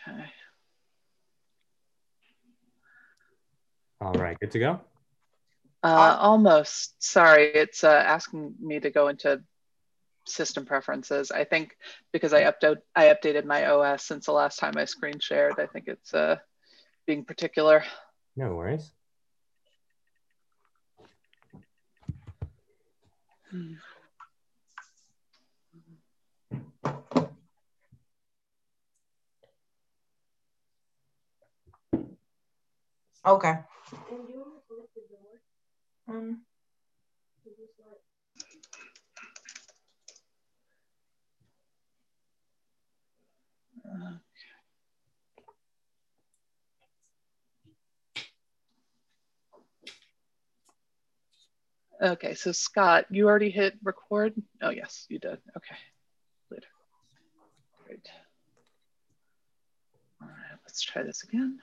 Okay. All right, good to go? Almost. Sorry, it's asking me to go into system preferences. I think because I updated my OS since the last time I screen shared. I think it's being particular. No worries. Okay. Okay, so Scott, you already hit record? Oh, yes, you did. Okay, good. Great. All right, let's try this again.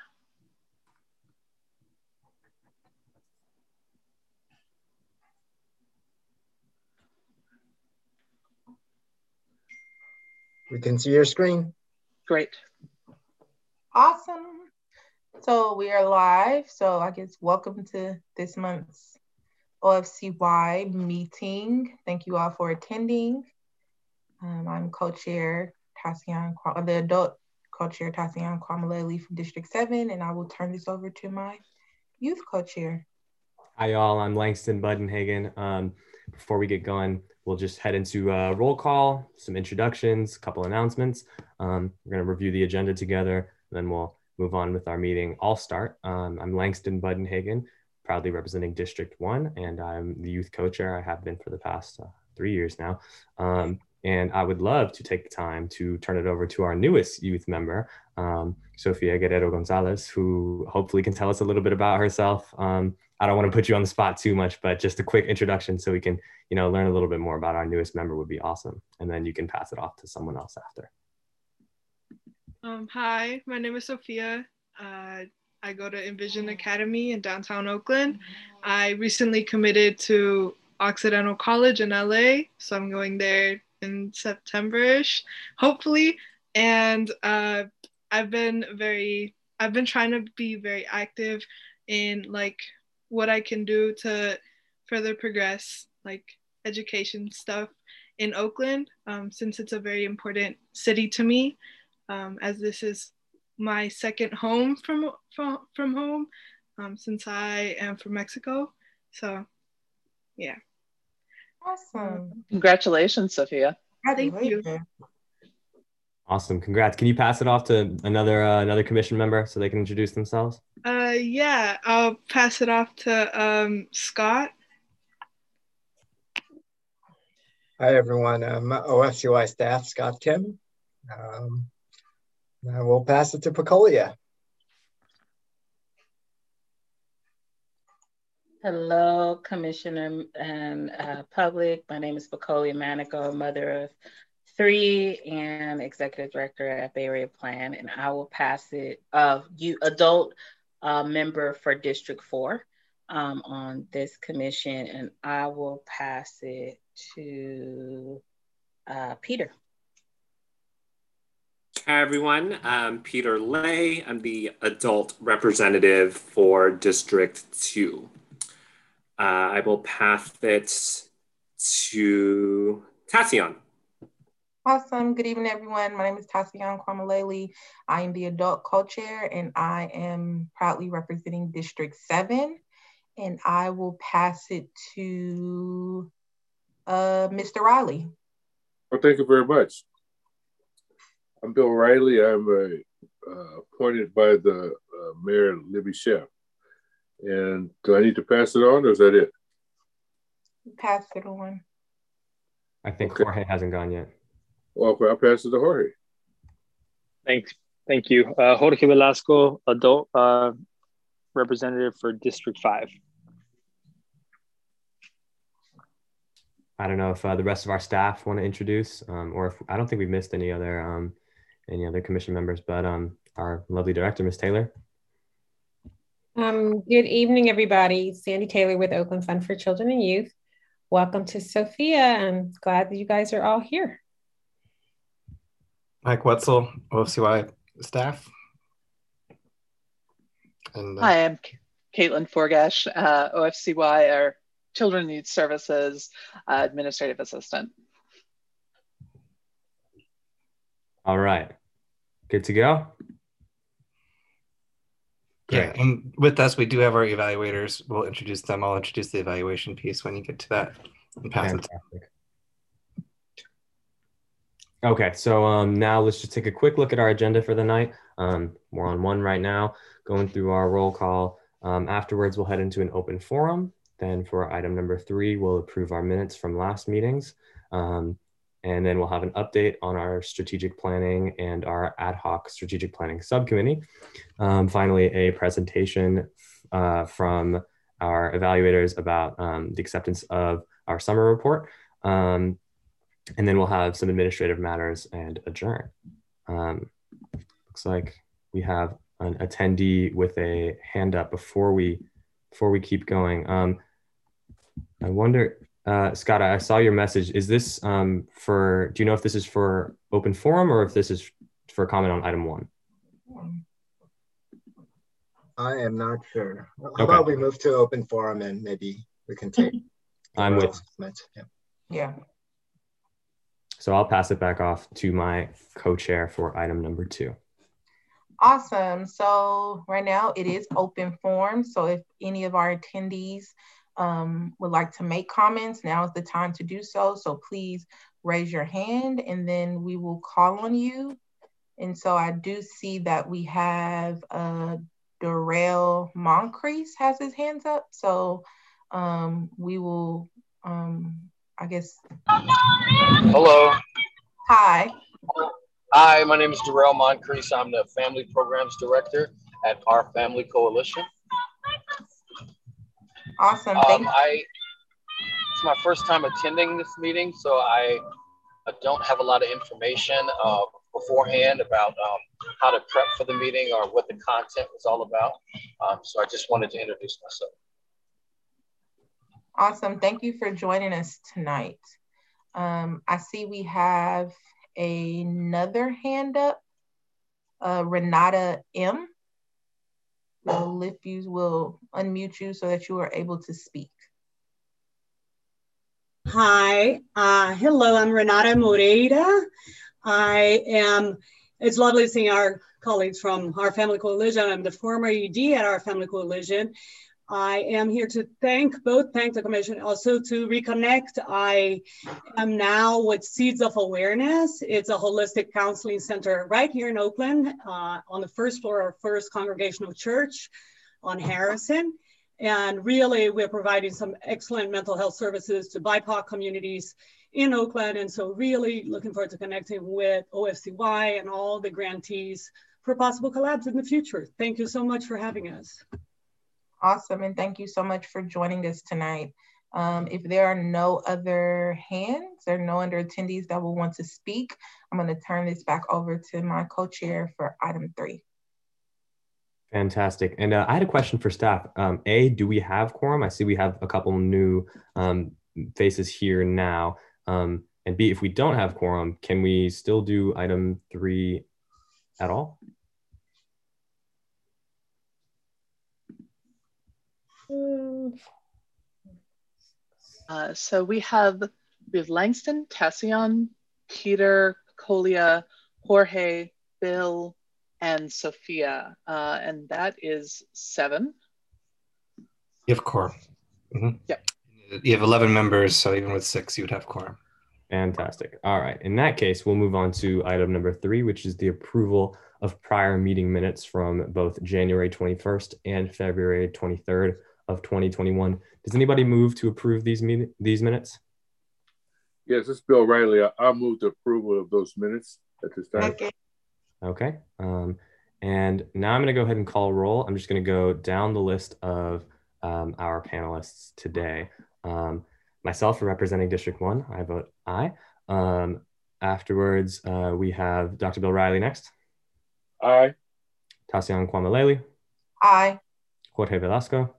We can see your screen. Great. Awesome. So we are live. So I guess welcome to this month's OFCY meeting. Thank you all for attending. I'm co-chair Tassian, the adult co-chair Tassian Kwamaleli from District 7, and I will turn this over to my youth co-chair. Hi y'all, I'm Langston Budenhagen. Before we get going, we'll just head into roll call, some introductions, a couple announcements. We're gonna review the agenda together, and then we'll move on with our meeting. I'll start. I'm Langston Budenhagen, proudly representing District 1, and I'm the youth co-chair. I have been for the past 3 years now. And I would love to take the time to turn it over to our newest youth member, Sofia Guerrero Gonzalez, who hopefully can tell us a little bit about herself. I don't want to put you on the spot too much, but just a quick introduction so we can, learn a little bit more about our newest member would be awesome. And then you can pass it off to someone else after. Hi, my name is Sophia. I go to Envision Academy in downtown Oakland. I recently committed to Occidental College in LA, so I'm going there in September-ish, hopefully. And I've been trying to be very active in what I can do to further progress education stuff in Oakland, since it's a very important city to me, as this is my second home from home, since I am from Mexico. So yeah. Awesome. Congratulations, Sophia. Thank you. Awesome, congrats. Can you pass it off to another commission member so they can introduce themselves? Yeah, I'll pass it off to Scott. Hi, everyone. I'm OFCY staff, Scott Kim. I will pass it to Pacolia. Hello, Commissioner and public. My name is Pacolia Manico, mother of 3 and executive director at Bay Area Plan, and I will pass it adult member for District 4 on this commission, and I will pass it to Peter. Hi, everyone. I'm Peter Lay. I'm the adult representative for District 2. I will pass it to Tassian. Awesome. Good evening, everyone. My name is Tassian Kwamaleli. I am the adult co-chair, and I am proudly representing District 7. And I will pass it to Mr. Riley. Well, thank you very much. I'm Bill Riley. I'm appointed by the Mayor Libby Sheff. And do I need to pass it on, or is that it? Pass it on. I think Jorge hasn't gone yet. Well, I'll pass it to Jorge. Thank you. Jorge Velasco, adult representative for District 5. I don't know if the rest of our staff want to introduce, or if I don't think we've missed any other commission members, but our lovely director, Ms. Taylor. Good evening, everybody. Sandy Taylor with Oakland Fund for Children and Youth. Welcome to Sophia. I'm glad that you guys are all here. Mike Wetzel, OFCY staff. And Hi, I'm Caitlin Forgash, OFCY, or Children Needs Services Administrative Assistant. All right. Good to go? Great. Yeah, and with us, we do have our evaluators. We'll introduce them. I'll introduce the evaluation piece when you get to that. And pass it. Okay, so now let's just take a quick look at our agenda for the night. We're on one right now, going through our roll call. Afterwards, we'll head into an open forum. Then for item number 3, we'll approve our minutes from last meetings. And then we'll have an update on our strategic planning and our ad hoc strategic planning subcommittee. Finally, a presentation from our evaluators about the acceptance of our summer report. And then we'll have some administrative matters and adjourn. Looks like we have an attendee with a hand up before we keep going. I wonder, Scott, I saw your message. Is this do you know if this is for open forum or if this is for comment on item 1? I am not sure. How about we move to open forum and maybe we can take. I'm with. Yeah. So I'll pass it back off to my co-chair for item number 2. Awesome. So right now it is open forum. So if any of our attendees would like to make comments, now is the time to do so. So please raise your hand and then we will call on you. And so I do see that we have Darrell Moncrief has his hands up. So we will, I guess. Hello. Hi. Hi, my name is Darrell Moncrief. I'm the Family Programs Director at Our Family Coalition. Awesome. Thank you. It's my first time attending this meeting, so I don't have a lot of information beforehand about how to prep for the meeting or what the content was all about. So I just wanted to introduce myself. Awesome. Thank you for joining us tonight. I see we have another hand up, Renata M. We'll unmute you so that you are able to speak. Hi, hello, I'm Renata Moreira. It's lovely seeing our colleagues from Our Family Coalition. I'm the former ED at Our Family Coalition. I am here to thank the commission, also to reconnect. I am now with Seeds of Awareness. It's a holistic counseling center right here in Oakland, on the first floor of First Congregational Church on Harrison. And really, we're providing some excellent mental health services to BIPOC communities in Oakland. And so really looking forward to connecting with OFCY and all the grantees for possible collabs in the future. Thank you so much for having us. Awesome, and thank you so much for joining us tonight. If there are no other hands or no other attendees that will want to speak, I'm going to turn this back over to my co-chair for item 3. Fantastic. And I had a question for staff. A, do we have quorum? I see we have a couple new faces here now. And B, if we don't have quorum, can we still do item 3 at all? So we have Langston, Tassion, Peter, Colia, Jorge, Bill, and Sophia, and that is 7. You have quorum. Mm-hmm. Yep. You have 11 members, so even with 6, you would have quorum. Fantastic. All right. In that case, we'll move on to item number 3, which is the approval of prior meeting minutes from both January 21st and February 23rd of 2021. Does anybody move to approve these minutes? Yes, it's Bill Riley. I'll move the approval of those minutes at this time. Okay. And now I'm going to go ahead and call roll. I'm just going to go down the list of our panelists today. Myself, representing District 1, I vote aye. Afterwards, we have Dr. Bill Riley next. Aye. Tassion Kwamaleli. Aye. Jorge Velasco.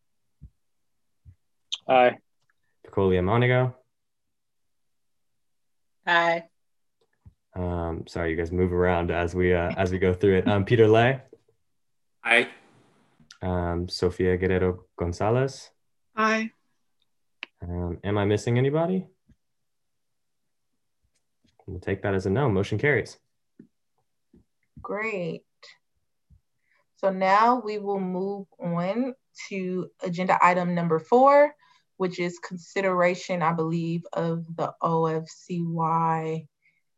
Aye. Colia Monago. Aye. Sorry, you guys move around as we go through it. Peter Lay. Aye. Sofia Guerrero Gonzalez. Aye. Am I missing anybody? We'll take that as a no. Motion carries. Great. So now we will move on to agenda item number 4, which is consideration, I believe, of the OFCY,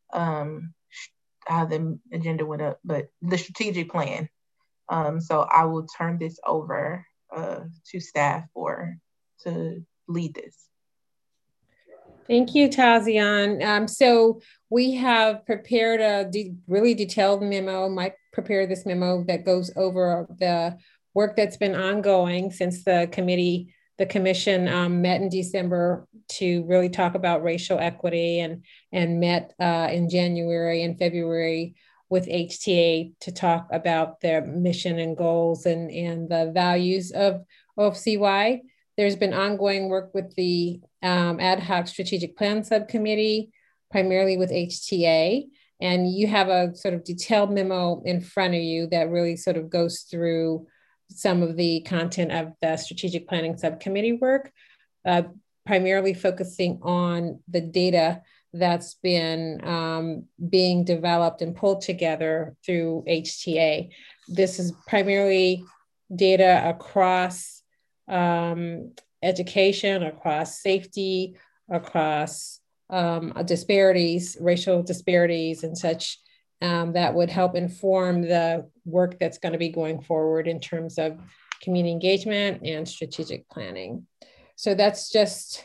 how the agenda went up, but the strategic plan. So I will turn this over to staff to lead this. Thank you, Tazian. So we have prepared a really detailed memo. Mike prepared this memo that goes over the work that's been ongoing since the commission met in December to really talk about racial equity, and met in January and February with HTA to talk about their mission and goals and the values of OFCY. There's been ongoing work with the ad hoc strategic plan subcommittee, primarily with HTA. And you have a sort of detailed memo in front of you that really sort of goes through some of the content of the strategic planning subcommittee work, primarily focusing on the data that's been being developed and pulled together through HTA. This is primarily data across education, across safety, across disparities, racial disparities and such, that would help inform the work that's going to be going forward in terms of community engagement and strategic planning. So that's just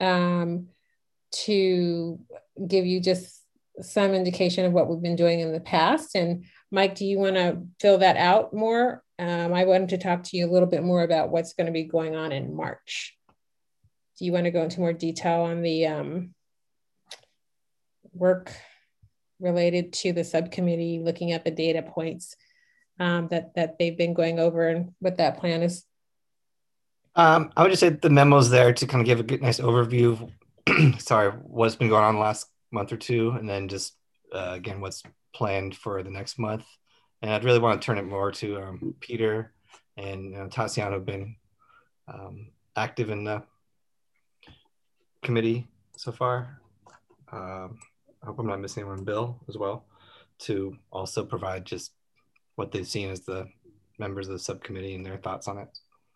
to give you just some indication of what we've been doing in the past. And Mike, do you want to fill that out more? I wanted to talk to you a little bit more about what's going to be going on in March. Do you want to go into more detail on the work related to the subcommittee, looking at the data points that they've been going over and what that plan is? I would just say the memo's there to kind of give a good, nice overview of sorry, what's been going on the last month or two, and then just again, what's planned for the next month. And I'd really want to turn it more to Peter and Tazian, who've been active in the committee so far. I hope I'm not missing anyone, Bill, as well, to also provide just what they've seen as the members of the subcommittee and their thoughts on it.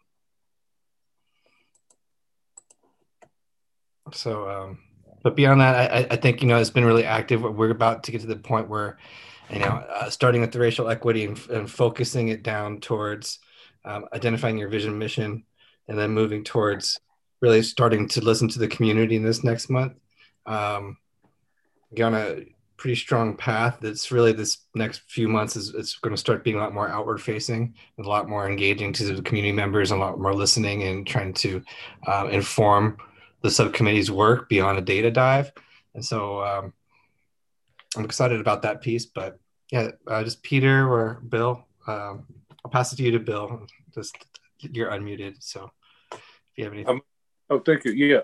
So, but beyond that, I think, it's been really active. We're about to get to the point where, starting with the racial equity and focusing it down towards identifying your vision, mission, and then moving towards really starting to listen to the community in this next month. Get on a pretty strong path. That's really this next few months it's going to start being a lot more outward facing, and a lot more engaging to the community members, and a lot more listening and trying to inform the subcommittee's work beyond a data dive. And so I'm excited about that piece, but yeah, just Peter or Bill, I'll pass it to you to Bill. Just you're unmuted. So if you have anything. Thank you. Yeah,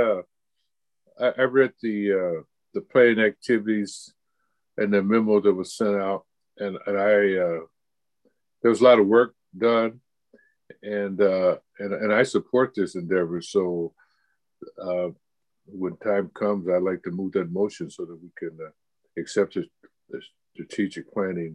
I read the planning activities and the memo that was sent out, and there was a lot of work done, and I support this endeavor. So when time comes, I'd like to move that motion so that we can accept the strategic planning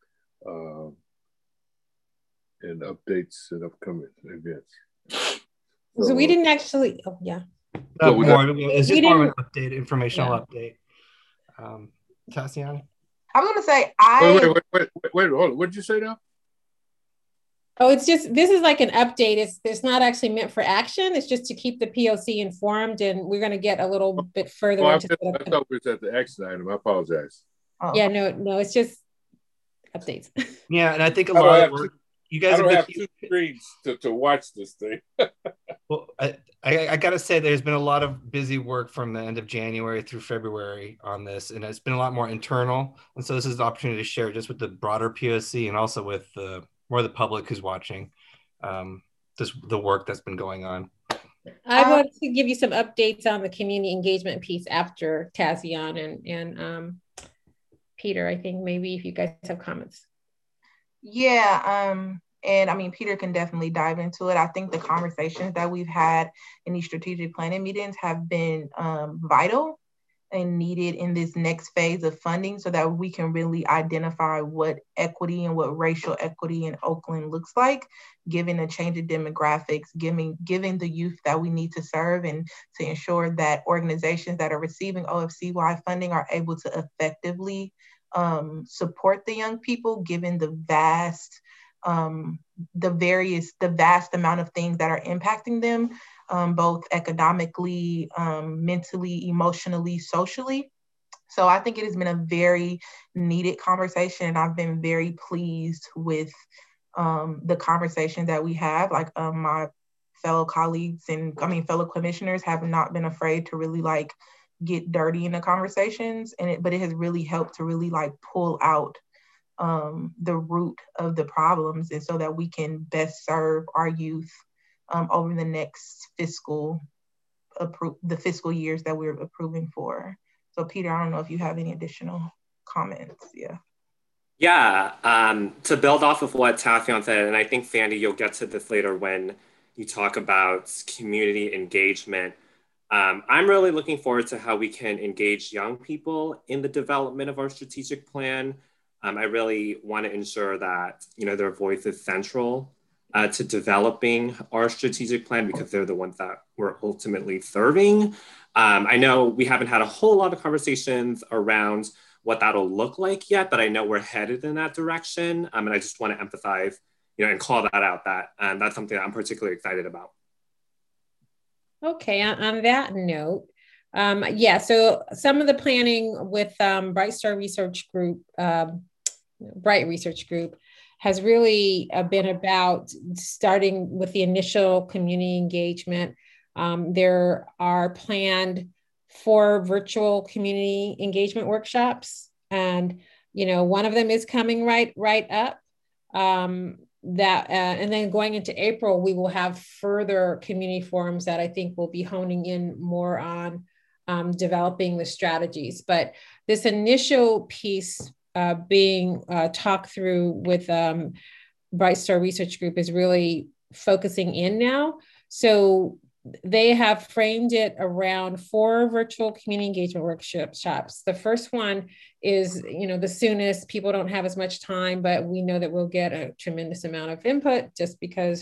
and updates and upcoming events. So we didn't actually, oh yeah. It's just more of an update, informational update. Tazian? I was going to say, wait, hold on. What did you say now? Oh, it's just, this is like an update. It's not actually meant for action. It's just to keep the POC informed, and we're going to get a little bit further into I thought we was at the action item. I apologize. Oh. Yeah, no, it's just updates. Yeah, and I think a lot of work, you guys have 2 screens to watch this thing. Well, I got to say, there's been a lot of busy work from the end of January through February on this, and it's been a lot more internal. And so this is the opportunity to share just with the broader POC and also with more of the public who's watching just the work that's been going on. I want to give you some updates on the community engagement piece after Tazian Peter, I think maybe if you guys have comments. Yeah, and I mean, Peter can definitely dive into it. I think the conversations that we've had in these strategic planning meetings have been vital and needed in this next phase of funding so that we can really identify what equity and what racial equity in Oakland looks like, given the changing demographics, giving the youth that we need to serve, and to ensure that organizations that are receiving OFCY funding are able to effectively support the young people, given the vast amount of things that are impacting them, both economically, mentally, emotionally, socially. So I think it has been a very needed conversation, and I've been very pleased with the conversation that we have. Like my fellow colleagues and fellow commissioners have not been afraid to really like get dirty in the conversations, but it has really helped to really like pull out the root of the problems, and so that we can best serve our youth over the next fiscal years that we're approving for. So Peter, I don't know if you have any additional comments. Yeah, to build off of what Tathyon said, and I think Fandy, you'll get to this later when you talk about community engagement. I'm really looking forward to how we can engage young people in the development of our strategic plan. I really want to ensure that, their voice is central to developing our strategic plan, because they're the ones that we're ultimately serving. I know we haven't had a whole lot of conversations around what that'll look like yet, but I know we're headed in that direction. And I just want to emphasize, and call that out, that that's something that I'm particularly excited about. Okay, on that note, so some of the planning with Bright Research Group has really been about starting with the initial community engagement. There are planned 4 virtual community engagement workshops, and one of them is coming right up. And then going into April, we will have further community forums that I think will be honing in more on developing the strategies. But this initial piece being talked through with Bright Star Research Group is really focusing in now. So they have framed it around 4 virtual community engagement workshops. The first one is, the soonest. People don't have as much time, but we know that we'll get a tremendous amount of input just because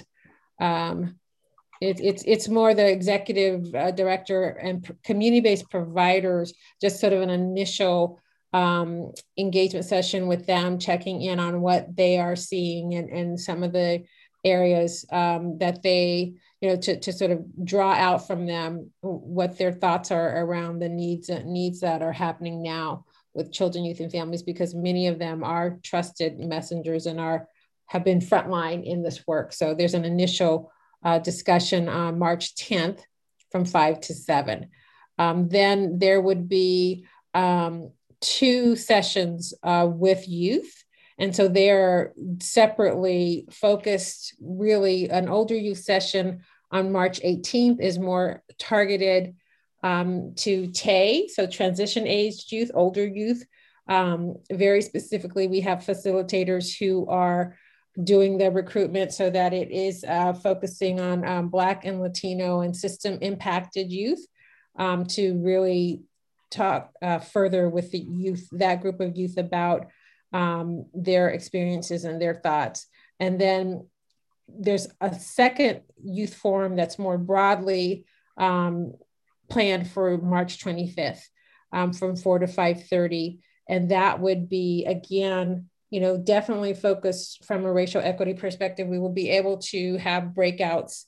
it's more the executive director and community-based providers, just sort of an initial engagement session with them, checking in on what they are seeing and some of the areas that they, to sort of draw out from them what their thoughts are around the needs that are happening now with children, youth, and families, because many of them are trusted messengers and have been frontline in this work. So there's an initial discussion on March 10th from 5 to 7. Then there would be 2 sessions with youth. And so they're separately focused. Really, an older youth session on March 18th is more targeted to TAY, so transition-aged youth, older youth. Very specifically, we have facilitators who are doing the recruitment so that it is focusing on Black and Latino and system-impacted youth to really talk further with the youth, that group of youth, about their experiences and their thoughts. And then there's a second youth forum that's more broadly planned for March 25th from 4 to 5:30. And that would be, again, definitely focused from a racial equity perspective. We will be able to have breakouts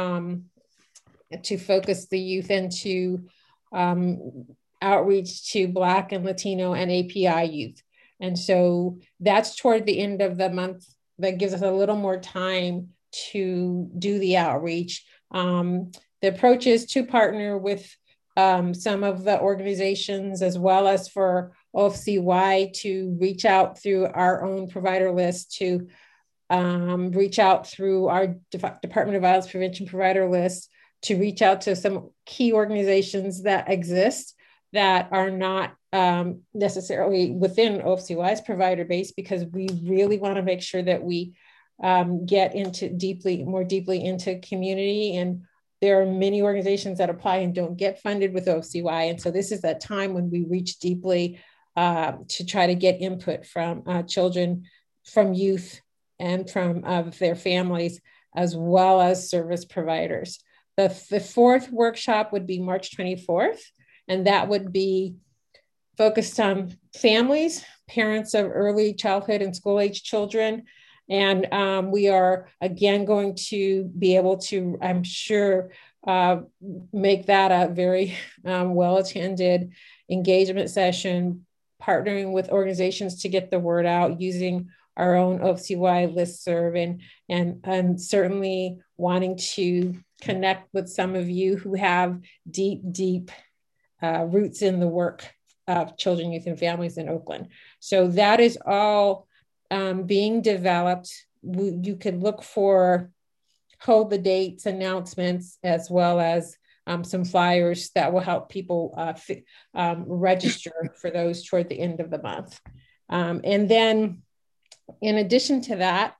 to focus the youth into outreach to Black and Latino and API youth. And so that's toward the end of the month. That gives us a little more time to do the outreach. The approach is to partner with some of the organizations, as well as for OFCY to reach out through our own provider list, to reach out through our Department of Violence Prevention provider list, to reach out to some key organizations that exist that are not necessarily within OFCY's provider base, because we really want to make sure that we get into more deeply into community. And there are many organizations that apply and don't get funded with OFCY. And so this is that time when we reach deeply to try to get input from children, from youth, and from their families, as well as service providers. The fourth workshop would be March 24th, and that would be focused on families, parents of early childhood and school-age children. And we are, again, going to be able to, I'm sure, make that a very well-attended engagement session, partnering with organizations to get the word out, using our own OFCY listserv, and certainly wanting to connect with some of you who have deep roots in the work of children, youth, and families in Oakland. So that is all being developed. You could look for hold the dates announcements, as well as some flyers that will help people register for those toward the end of the month. And then in addition to that,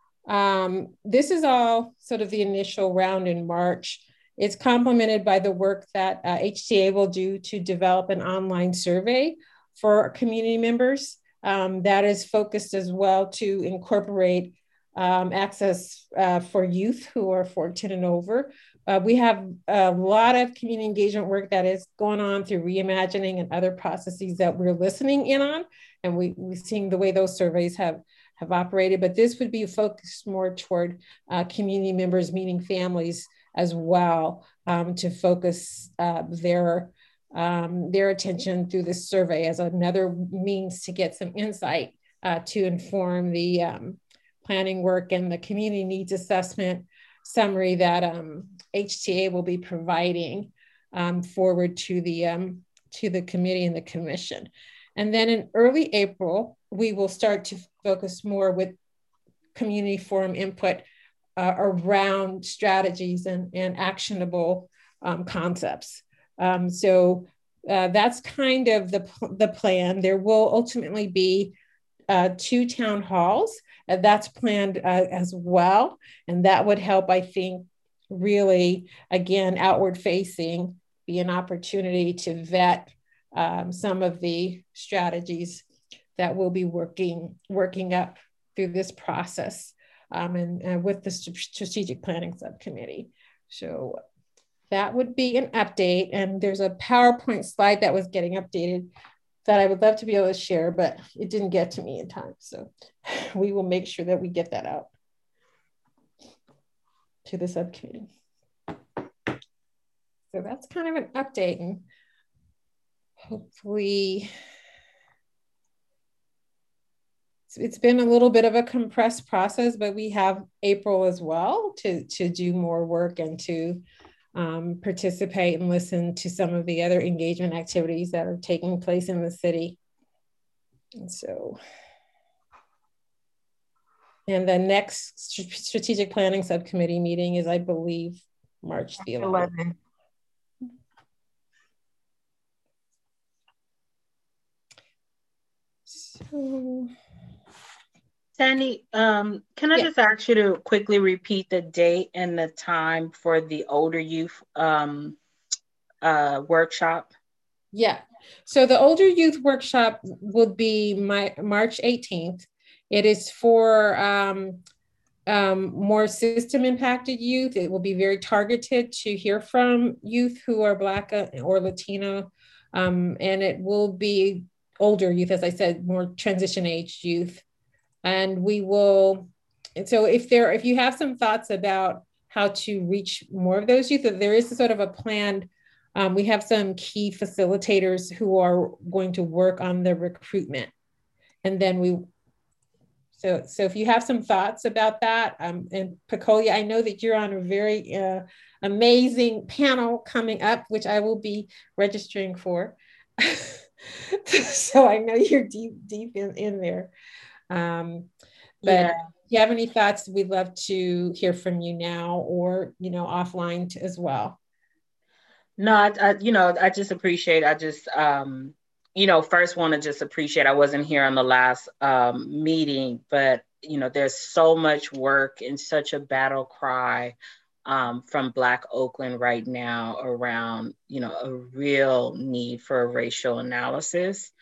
this is all sort of the initial round in March. It's complemented by the work that HTA will do to develop an online survey for community members that is focused as well to incorporate access for youth who are 14 and over. We have a lot of community engagement work that is going on through reimagining and other processes that we're listening in on, and we're seeing the way those surveys have operated. But this would be focused more toward community members, meeting families as well, to focus their attention through this survey as another means to get some insight to inform the planning work and the community needs assessment summary that HTA will be providing forward to the committee and the commission. And then in early April, we will start to focus more with community forum input around strategies and actionable concepts. So that's kind of the plan. There will ultimately be 2 town halls. That's planned as well. And that would help, I think, really, again, outward facing, be an opportunity to vet some of the strategies that we'll be working up through this process and with the strategic planning subcommittee. So that would be an update. And there's a PowerPoint slide that was getting updated that I would love to be able to share, but it didn't get to me in time. So we will make sure that we get that out to the subcommittee. So that's kind of an update, and hopefully it's been a little bit of a compressed process, but we have April as well to do more work and to participate and listen to some of the other engagement activities that are taking place in the city. And so, and the next strategic planning subcommittee meeting is, I believe, March the 11th. So, Sandy, can I just ask you to quickly repeat the date and the time for the older youth workshop? Yeah, so the older youth workshop would be March 18th. It is for more system impacted youth. It will be very targeted to hear from youth who are Black or Latino, and it will be older youth, as I said, more transition age youth. And we will, and so if you have some thoughts about how to reach more of those youth, there is sort of a plan. We have some key facilitators who are going to work on the recruitment. And then so if you have some thoughts about that, and Pacolia, I know that you're on a very amazing panel coming up, which I will be registering for. So I know you're deep in there. But if you have any thoughts, we'd love to hear from you now, or offline as well. No, I just appreciate, first want to just appreciate, I wasn't here on the last meeting, but, there's so much work and such a battle cry from Black Oakland right now around, a real need for a racial analysis.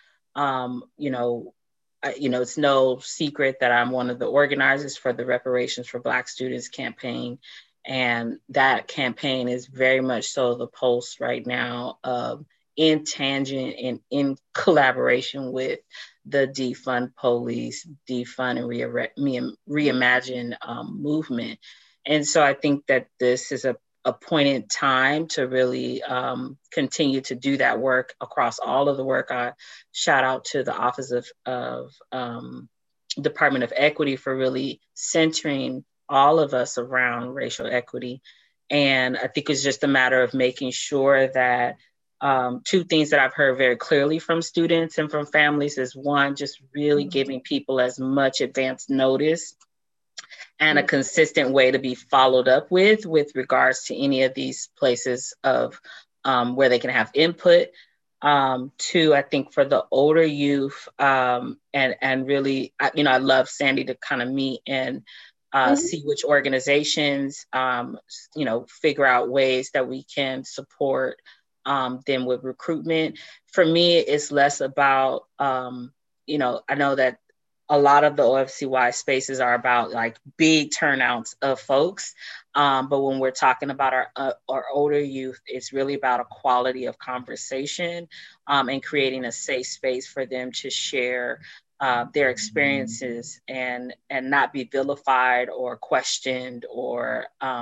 It's no secret that I'm one of the organizers for the Reparations for Black Students campaign. And that campaign is very much so the pulse right now of in tangent and in collaboration with the Defund Police, Defund and Reimagine movement. And so I think that this is a point in time to really continue to do that work across all of the work. I shout out to the Office of Department of Equity for really centering all of us around racial equity. And I think it's just a matter of making sure that two things that I've heard very clearly from students and from families is one, just really giving people as much advance notice and a consistent way to be followed up with regards to any of these places of where they can have input. Two, I think for the older youth, and really, I love Sandy to kind of meet and see which organizations, figure out ways that we can support them with recruitment. For me, it's less about, I know that a lot of the OFCY spaces are about like big turnouts of folks. But when we're talking about our older youth, it's really about a quality of conversation and creating a safe space for them to share their experiences and not be vilified or questioned or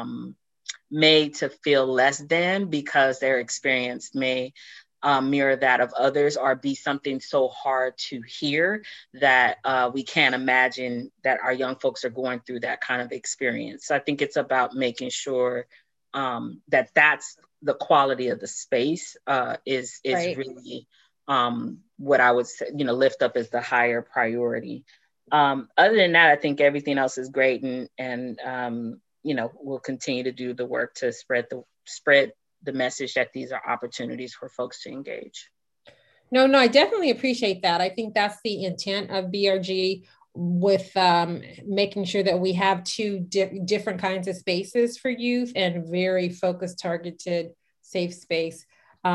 made to feel less than because their experience may mirror that of others or be something so hard to hear that we can't imagine that our young folks are going through that kind of experience. So I think it's about making sure that that's the quality of the space is right. Really what I would say, lift up as the higher priority. Other than that, I think everything else is great and we'll continue to do the work to spread the message that these are opportunities for folks to engage. No, I definitely appreciate that. I think that's the intent of BRG with making sure that we have two different kinds of spaces for youth and very focused, targeted, safe space.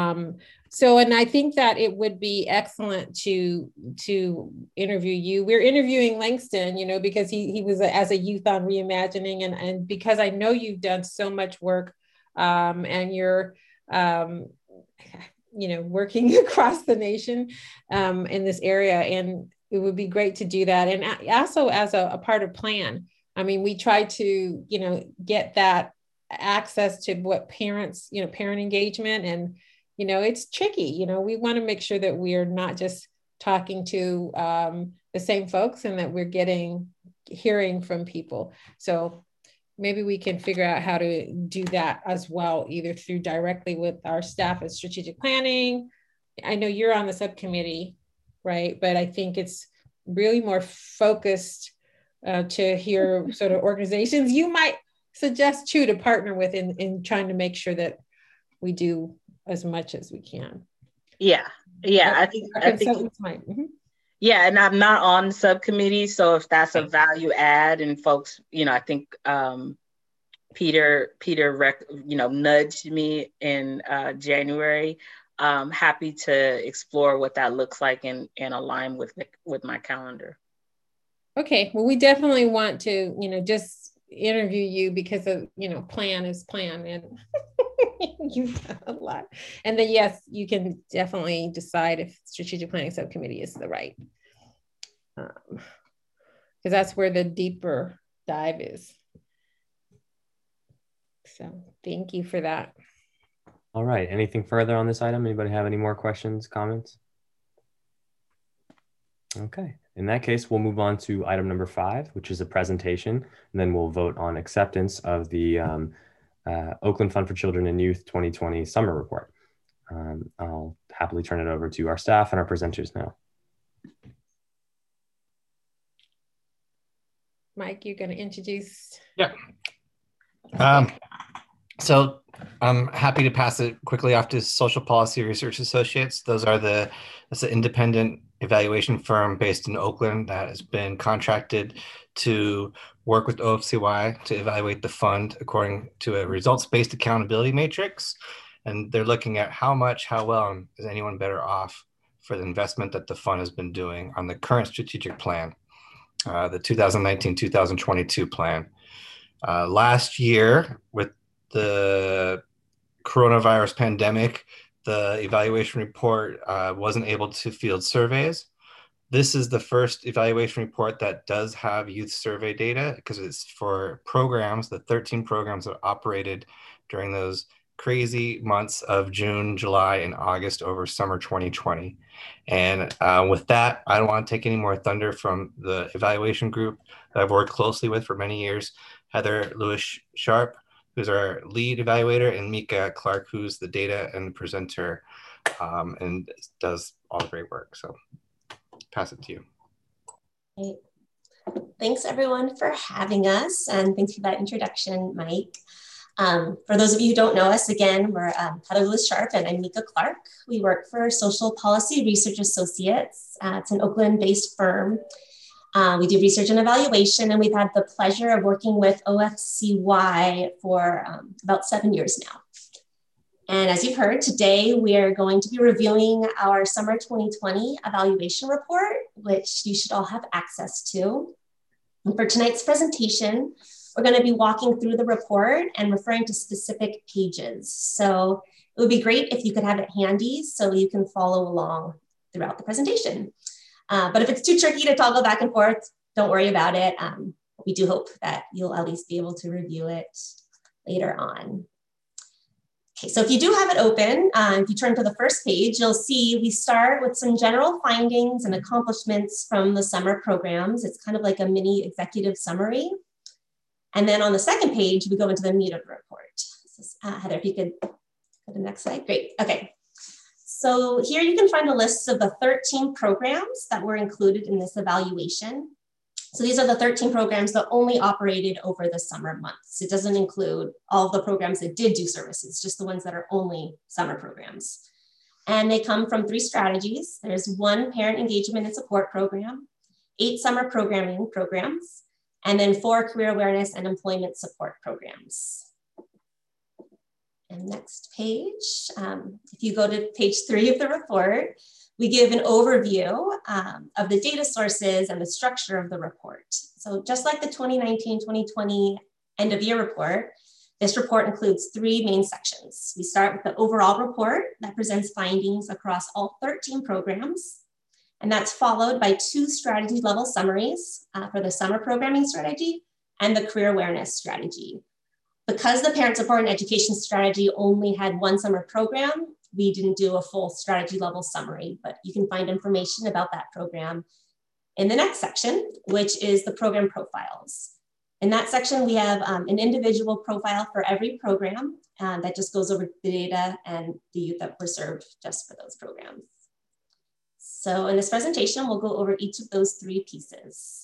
And I think that it would be excellent to interview you. We're interviewing Langston, because he was as a youth on Reimagining and because I know you've done so much work and you're, working across the nation in this area. And it would be great to do that. And also as a part of PLAN, I mean, we try to, get that access to what parents, parent engagement and, it's tricky, we want to make sure that we are not just talking to the same folks and that we're hearing from people. So maybe we can figure out how to do that as well, either through directly with our staff at strategic planning. I know you're on the subcommittee, right? But I think it's really more focused to hear sort of organizations you might suggest too to partner with in trying to make sure that we do as much as we can. Yeah. I think might. Mm-hmm. Yeah, and I'm not on the subcommittee, so if that's a value add, and folks, I think Peter, nudged me in January. Happy to explore what that looks like and align with my calendar. Okay, well, we definitely want to, just interview you because of, plan is plan and you've done a lot. And then, yes, you can definitely decide if strategic planning subcommittee is the right, because that's where the deeper dive is. So thank you for that. All right, anything further on this item? Anybody have any more questions, comments? Okay, in that case, we'll move on to item number 5, which is a presentation, and then we'll vote on acceptance of the Oakland Fund for Children and Youth 2020 Summer Report. I'll happily turn it over to our staff and our presenters now. Mike, you're going to introduce? Yeah. So I'm happy to pass it quickly off to Social Policy Research Associates. That's an independent evaluation firm based in Oakland that has been contracted to work with OFCY to evaluate the fund according to a results-based accountability matrix. And they're looking at how well is anyone better off for the investment that the fund has been doing on the current strategic plan, the 2019-2022 plan. Last year, with the coronavirus pandemic, the evaluation report wasn't able to field surveys. This is the first evaluation report that does have youth survey data because it's for programs, the 13 programs that operated during those crazy months of June, July, and August over summer 2020. And with that, I don't want to take any more thunder from the evaluation group that I've worked closely with for many years, Heather Lewis-Sharp, who's our lead evaluator, and Mika Clark, who's the data and presenter and does all the great work. So pass it to you. Great. Thanks everyone for having us, and thanks for that introduction, Mike. For those of you who don't know us, again, we're Heather Lewis-Sharp and I'm Mika Clark. We work for Social Policy Research Associates. It's an Oakland-based firm. We do research and evaluation, and we've had the pleasure of working with OFCY for about 7 years now. And as you've heard, today we are going to be reviewing our summer 2020 evaluation report, which you should all have access to. And for tonight's presentation, we're going to be walking through the report and referring to specific pages. So it would be great if you could have it handy so you can follow along throughout the presentation. But if it's too tricky to toggle back and forth, don't worry about it. We do hope that you'll at least be able to review it later on. Okay, so if you do have it open, if you turn to the first page, you'll see we start with some general findings and accomplishments from the summer programs. It's kind of like a mini executive summary. And then on the second page, we go into the meat of the report. So, Heather, if you could go to the next slide. Great, okay. So here you can find a list of the 13 programs that were included in this evaluation. So these are the 13 programs that only operated over the summer months. It doesn't include all of the programs that did do services, just the ones that are only summer programs. And they come from 3 strategies. There's 1 parent engagement and support program, 8 summer programming programs, and then 4 career awareness and employment support programs. And next page, if you go to page 3 of the report, we give an overview of the data sources and the structure of the report. So just like the 2019-2020 end of year report, this report includes 3 main sections. We start with the overall report that presents findings across all 13 programs. And that's followed by 2 strategy level summaries for the summer programming strategy and the career awareness strategy. Because the parent support and education strategy only had 1 summer program, we didn't do a full strategy level summary, but you can find information about that program in the next section, which is the program profiles. In that section, we have an individual profile for every program that just goes over the data and the youth that were served just for those programs. So in this presentation, we'll go over each of those 3 pieces.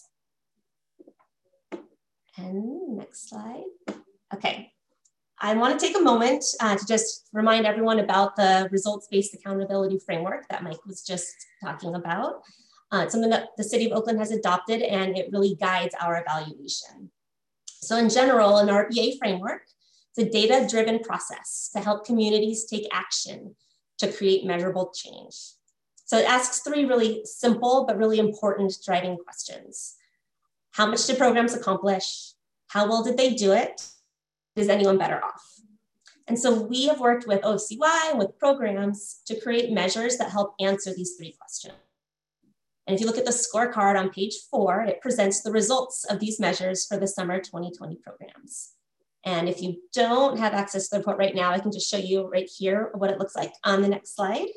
And next slide. Okay, I want to take a moment to just remind everyone about the results-based accountability framework that Mike was just talking about. It's something that the City of Oakland has adopted, and it really guides our evaluation. So in general, an RBA framework, it's a data-driven process to help communities take action to create measurable change. So it asks 3 really simple but really important driving questions. How much did programs accomplish? How well did they do it? Is anyone better off? And so we have worked with OFCY and with programs to create measures that help answer these 3 questions. And if you look at the scorecard on page 4, it presents the results of these measures for the summer 2020 programs. And if you don't have access to the report right now, I can just show you right here what it looks like on the next slide.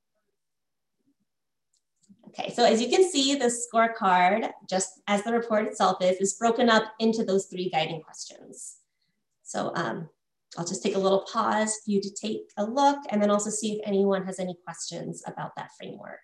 Okay, so as you can see, the scorecard, just as the report itself is broken up into those 3 guiding questions. So I'll just take a little pause for you to take a look and then also see if anyone has any questions about that framework.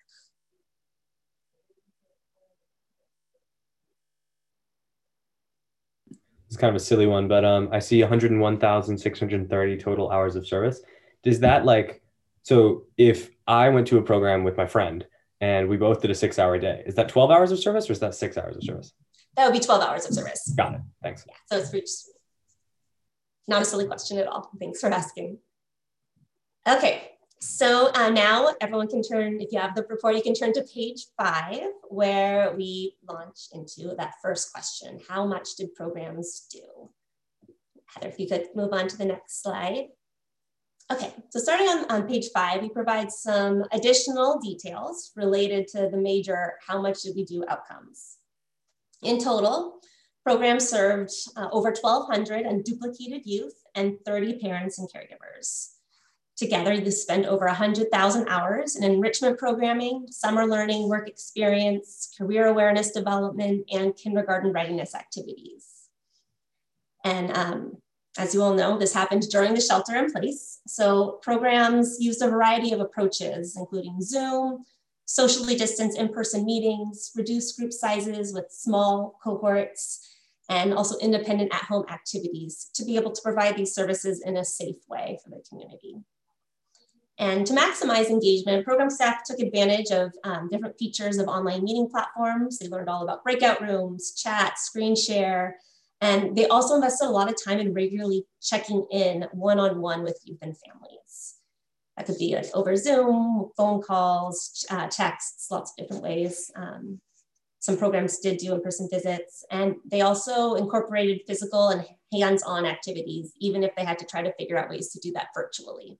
is kind of a silly one, but I see 101,630 total hours of service. Does that like, so if I went to a program with my friend and we both did a 6-hour day, is that 12 hours of service or is that 6 hours of service? That would be 12 hours of service. Got it. Thanks. Yeah, so it's reached. Not a silly question at all. Thanks for asking. Okay, so now everyone can turn, if you have the report, you can turn to page 5, where we launch into that first question. How much did programs do? Heather, if you could move on to the next slide. Okay, so starting on page 5, we provide some additional details related to the major how much did we do outcomes. In total, programs served over 1,200 unduplicated youth and 30 parents and caregivers. Together, they spent over 100,000 hours in enrichment programming, summer learning, work experience, career awareness development, and kindergarten readiness activities. And as you all know, this happened during the shelter in place. So programs used a variety of approaches, including Zoom, socially distanced in-person meetings, reduced group sizes with small cohorts, and also independent at-home activities to be able to provide these services in a safe way for the community. And to maximize engagement, program staff took advantage of different features of online meeting platforms. They learned all about breakout rooms, chat, screen share, and they also invested a lot of time in regularly checking in one-on-one with youth and families. That could be like over Zoom, phone calls, texts, lots of different ways. Some programs did do in-person visits, and they also incorporated physical and hands-on activities, even if they had to try to figure out ways to do that virtually.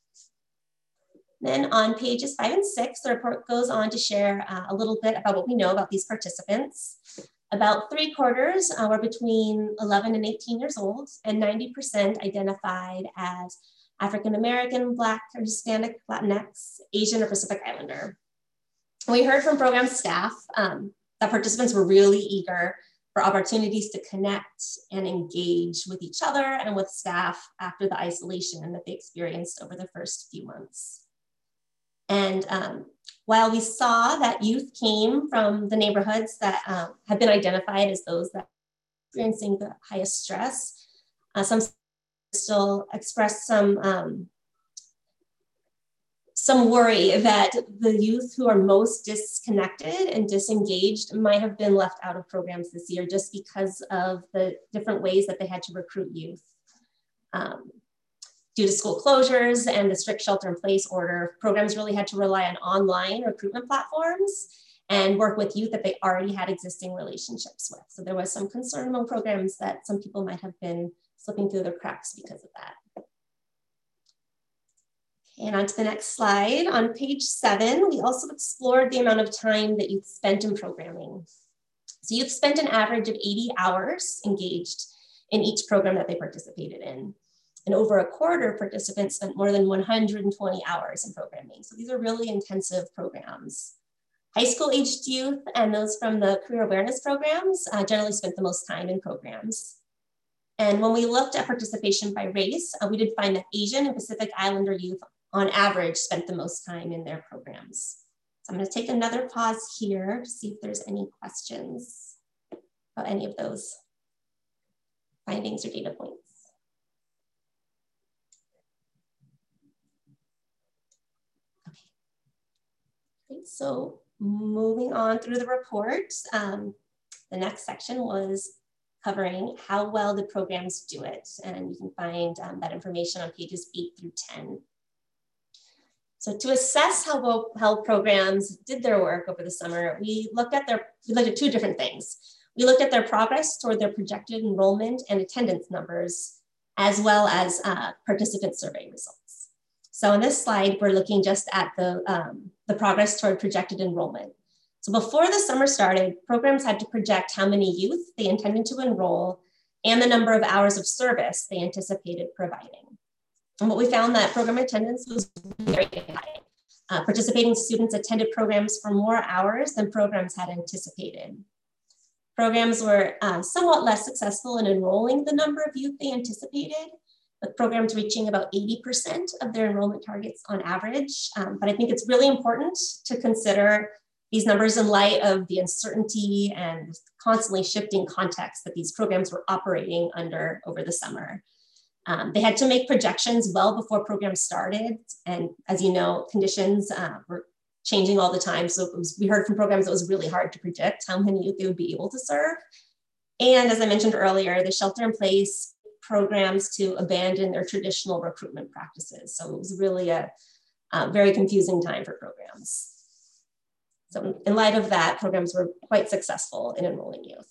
Then on pages 5 and 6, the report goes on to share a little bit about what we know about these participants. About 3/4 were between 11 and 18 years old, and 90% identified as African-American, Black, or Hispanic, Latinx, Asian, or Pacific Islander. We heard from program staff that participants were really eager for opportunities to connect and engage with each other and with staff after the isolation that they experienced over the first few months. And while we saw that youth came from the neighborhoods that have been identified as those that are experiencing the highest stress, some still expressed some worry that the youth who are most disconnected and disengaged might have been left out of programs this year just because of the different ways that they had to recruit youth. Due to school closures and the strict shelter-in-place order, programs really had to rely on online recruitment platforms and work with youth that they already had existing relationships with. So there was some concern among programs that some people might have been slipping through the cracks because of that. And on to the next slide. On page 7, we also explored the amount of time that youth spent in programming. So youth spent an average of 80 hours engaged in each program that they participated in. And over a quarter of participants spent more than 120 hours in programming. So these are really intensive programs. High school aged youth and those from the career awareness programs generally spent the most time in programs. And when we looked at participation by race, we did find that Asian and Pacific Islander youth on average spent the most time in their programs. So I'm going to take another pause here to see if there's any questions about any of those findings or data points. So moving on through the report, the next section was covering how well the programs do it. And you can find that information on pages 8 through 10. So to assess how well programs did their work over the summer, we looked at two different things. We looked at their progress toward their projected enrollment and attendance numbers, as well as participant survey results. So on this slide, we're looking just at the progress toward projected enrollment. So before the summer started, programs had to project how many youth they intended to enroll and the number of hours of service they anticipated providing. And what we found that program attendance was very high. Participating students attended programs for more hours than programs had anticipated. Programs were somewhat less successful in enrolling the number of youth they anticipated, with programs reaching about 80% of their enrollment targets on average. But I think it's really important to consider These numbers in light of the uncertainty and constantly shifting context that these programs were operating under over the summer. They had to make projections well before programs started. And as you know, conditions were changing all the time. So we heard from programs that it was really hard to predict how many youth they would be able to serve. And as I mentioned earlier, the shelter-in-place programs to abandon their traditional recruitment practices. So it was really a very confusing time for programs. So in light of that, programs were quite successful in enrolling youth.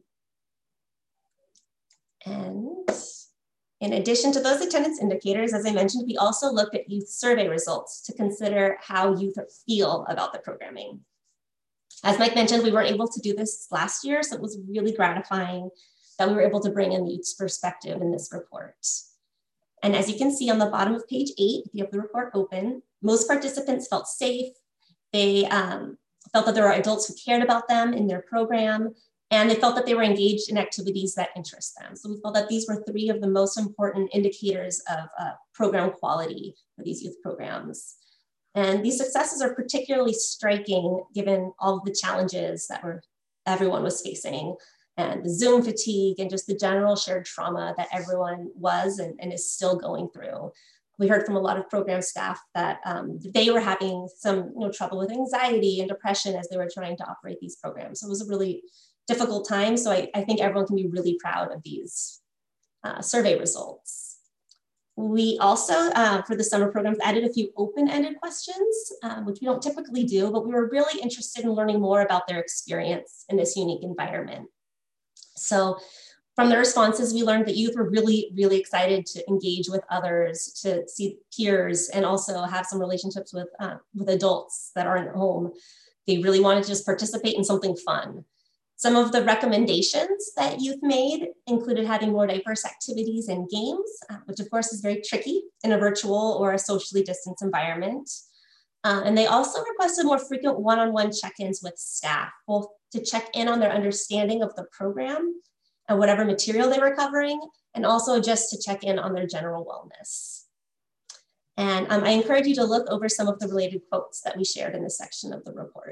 And in addition to those attendance indicators, as I mentioned, we also looked at youth survey results to consider how youth feel about the programming. As Mike mentioned, we weren't able to do this last year, so it was really gratifying that we were able to bring in the youth's perspective in this report. And as you can see on the bottom of page 8, if you have the report open, most participants felt safe. They felt that there were adults who cared about them in their program, and they felt that they were engaged in activities that interest them. So we felt that these were 3 of the most important indicators of program quality for these youth programs. And these successes are particularly striking given all of the challenges that everyone was facing, and the Zoom fatigue and just the general shared trauma that everyone was and is still going through. We heard from a lot of program staff that they were having some trouble with anxiety and depression as they were trying to operate these programs. So it was a really difficult time. So I think everyone can be really proud of these survey results. We also, for the summer programs, added a few open-ended questions, which we don't typically do, but we were really interested in learning more about their experience in this unique environment. So from the responses, we learned that youth were really, really excited to engage with others, to see peers, and also have some relationships with adults that aren't at home. They really wanted to just participate in something fun. Some of the recommendations that youth made included having more diverse activities and games, which of course is very tricky in a virtual or a socially distanced environment. And they also requested more frequent one-on-one check-ins with staff, both to check in on their understanding of the program and whatever material they were covering, and also just to check in on their general wellness. And I encourage you to look over some of the related quotes that we shared in this section of the report.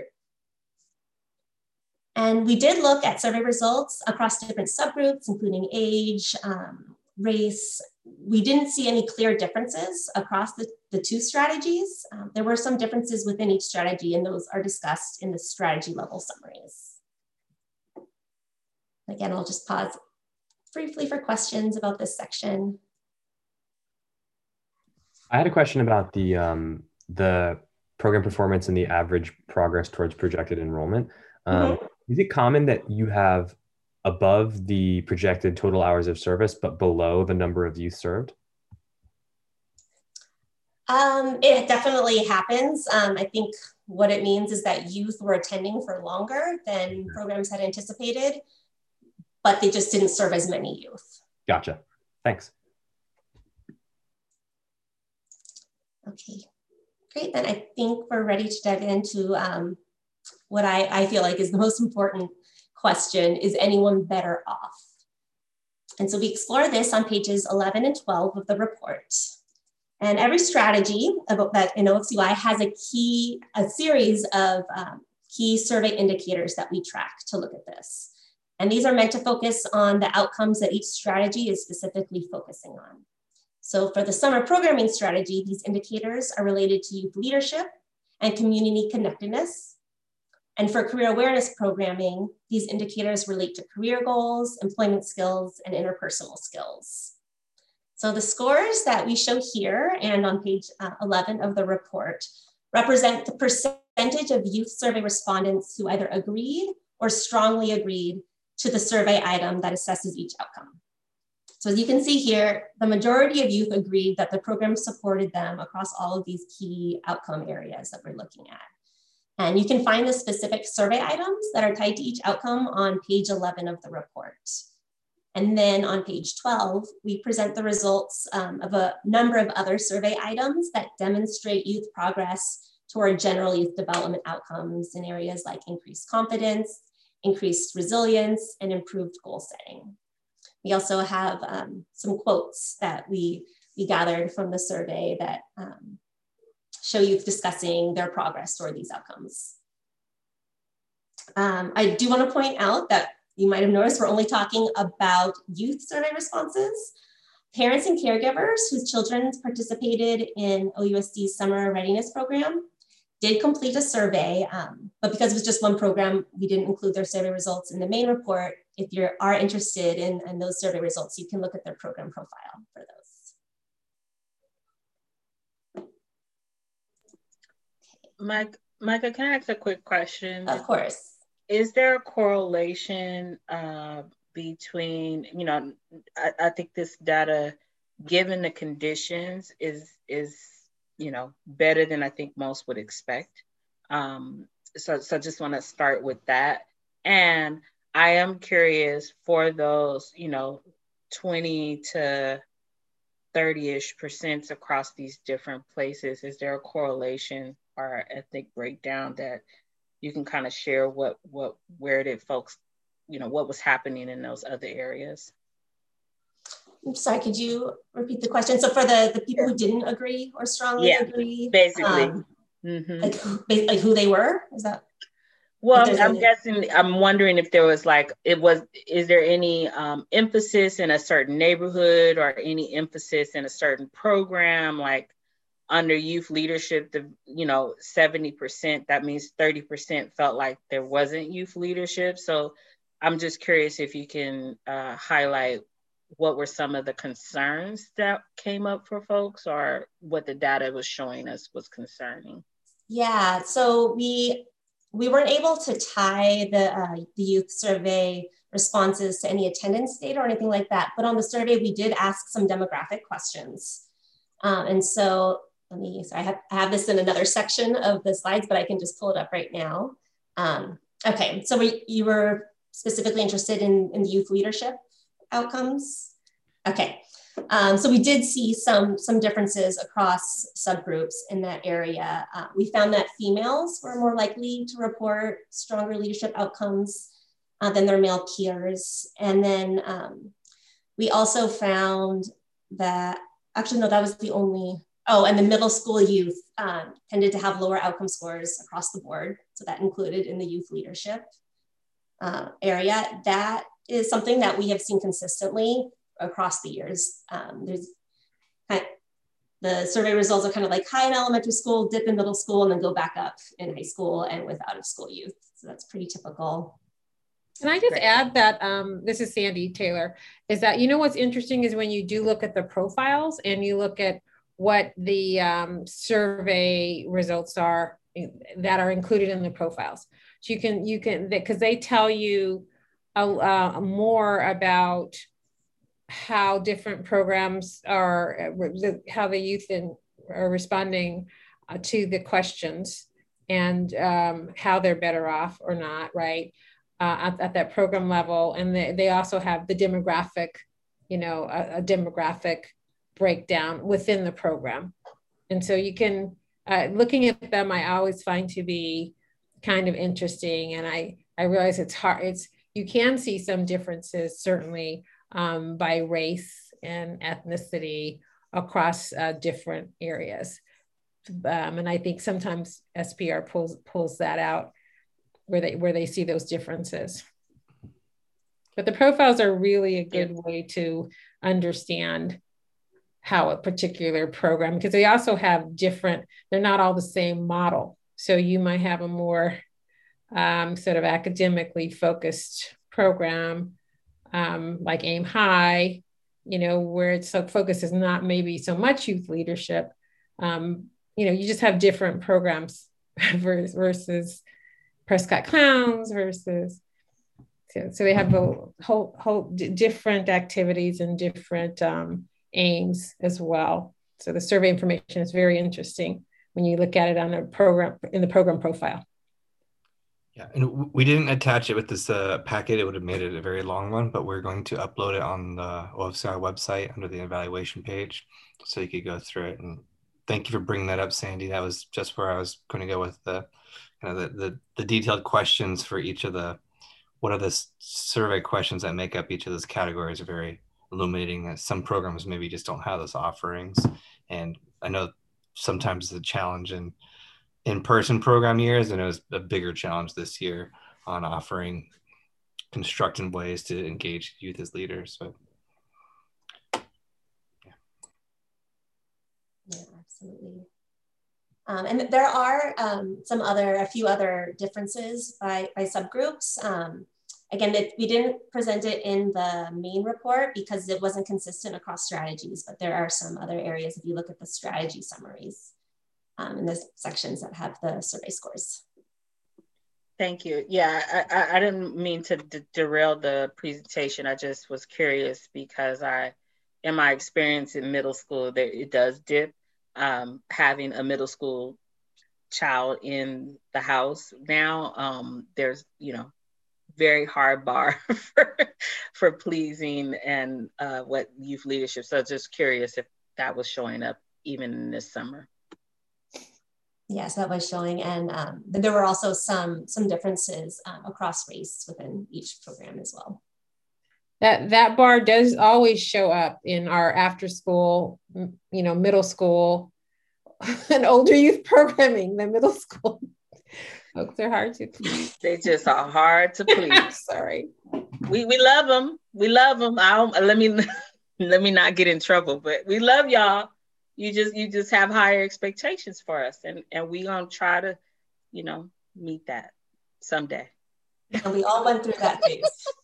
And we did look at survey results across different subgroups, including age, race. We didn't see any clear differences across the 2 strategies. There were some differences within each strategy, and those are discussed in the strategy level summaries. Again, I'll just pause briefly for questions about this section. I had a question about the program performance and the average progress towards projected enrollment. Is it common that you have above the projected total hours of service, but below the number of youth served? It definitely happens. I think what it means is that youth were attending for longer than programs had anticipated, but they just didn't serve as many youth. Gotcha. Thanks. Okay, great. Then I think we're ready to dive into what I feel like is the most important question: is anyone better off? And so we explore this on pages 11 and 12 of the report. And every strategy that in OFCY has a series of key survey indicators that we track to look at this. And these are meant to focus on the outcomes that each strategy is specifically focusing on. So for the summer programming strategy, these indicators are related to youth leadership and community connectedness. And for career awareness programming, these indicators relate to career goals, employment skills, and interpersonal skills. So the scores that we show here and on page 11 of the report represent the percentage of youth survey respondents who either agreed or strongly agreed to the survey item that assesses each outcome. So as you can see here, the majority of youth agreed that the program supported them across all of these key outcome areas that we're looking at. And you can find the specific survey items that are tied to each outcome on page 11 of the report. And then on page 12, we present the results of a number of other survey items that demonstrate youth progress toward general youth development outcomes in areas like increased confidence, increased resilience, and improved goal setting. We also have some quotes that we gathered from the survey that show youth discussing their progress toward these outcomes. I do want to point out that you might have noticed we're only talking about youth survey responses. Parents and caregivers whose children participated in OUSD's summer readiness program did complete a survey, but because it was just one program, we didn't include their survey results in the main report. If you are interested in those survey results, you can look at their program profile for those. Micah, can I ask a quick question? Of course. Is there a correlation between, I think this data, given the conditions, is better than I think most would expect. So just want to start with that. And I am curious for those, 20 to 30-ish% across these different places, is there a correlation or ethnic breakdown that you can kind of share where did folks, what was happening in those other areas? I'm sorry, could you repeat the question? So for the people who didn't agree or strongly agree, basically, like who they were, is that? Well, I'm wondering if there was is there any emphasis in a certain neighborhood or any emphasis in a certain program, like under youth leadership, 70%, that means 30% felt like there wasn't youth leadership. So I'm just curious if you can highlight what were some of the concerns that came up for folks or what the data was showing us was concerning. Yeah, so we weren't able to tie the youth survey responses to any attendance data or anything like that, but on the survey, we did ask some demographic questions. And so I have this in another section of the slides, but I can just pull it up right now. Okay, so you were specifically interested in the youth leadership outcomes? Okay, so we did see some differences across subgroups in that area. We found that females were more likely to report stronger leadership outcomes than their male peers. And then we also found that, actually, no, that was the only, and the middle school youth tended to have lower outcome scores across the board. So that included in the youth leadership area. That is something that we have seen consistently across the years. The survey results are kind of like high in elementary school, dip in middle school, and then go back up in high school and with out of school youth. So that's pretty typical. Can I just add that, this is Sandy Taylor, is that, what's interesting is when you do look at the profiles and you look at what the survey results are that are included in the profiles. So you can, because they tell you more about how different programs are, how the youth are responding to the questions and how they're better off or not, right? At that program level. And they also have the demographic, a demographic breakdown within the program. And so you can, looking at them, I always find to be kind of interesting. And I realize it's hard, you can see some differences certainly by race and ethnicity across different areas. And I think sometimes SPR pulls that out where they see those differences. But the profiles are really a good way to understand how a particular program, because they also have different, they're not all the same model. So you might have a more sort of academically focused program like Aim High, where its focus is not maybe so much youth leadership. You just have different programs versus Prescott Clowns versus, so they have a whole different activities and different aims as well. So the survey information is very interesting when you look at it on a program, in the program profile. Yeah, and we didn't attach it with this packet. It would have made it a very long one, but we're going to upload it on the OFCR website under the evaluation page, so you could go through it. And thank you for bringing that up, Sandy. That was just where I was going to go with the detailed questions for each of what are the survey questions that make up each of those categories are very illuminating. That some programs maybe just don't have those offerings. And I know sometimes the challenge in in-person program years, and it was a bigger challenge this year on offering constructive ways to engage youth as leaders. So. Yeah, absolutely. And there are a few other differences by subgroups. Again, we didn't present it in the main report because it wasn't consistent across strategies, but there are some other areas if you look at the strategy summaries in the sections that have the survey scores. Thank you. Yeah, I didn't mean to derail the presentation. I just was curious because in my experience in middle school, it does dip. Having a middle school child in the house now, there's, very hard bar for pleasing and what youth leadership. So just curious if that was showing up even in this summer. Yes, that was showing. And there were also some differences across race within each program as well. That bar does always show up in our after school, middle school and older youth programming. The middle school folks are hard to please. They just are hard to please. Sorry. We love them. We love them. Let me not get in trouble, but we love y'all. You just have higher expectations for us, and we gonna try to, meet that someday. And we all went through that phase.